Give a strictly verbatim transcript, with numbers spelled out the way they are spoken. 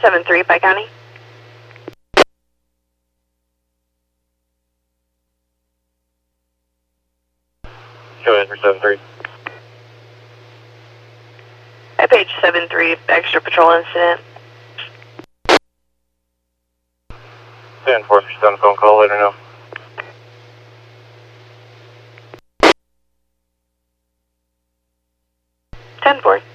seven three, Pike County. Go ahead for seven three. Hi, page seven three, extra patrol incident. ten four, if you're on the phone call, let her know. ten four.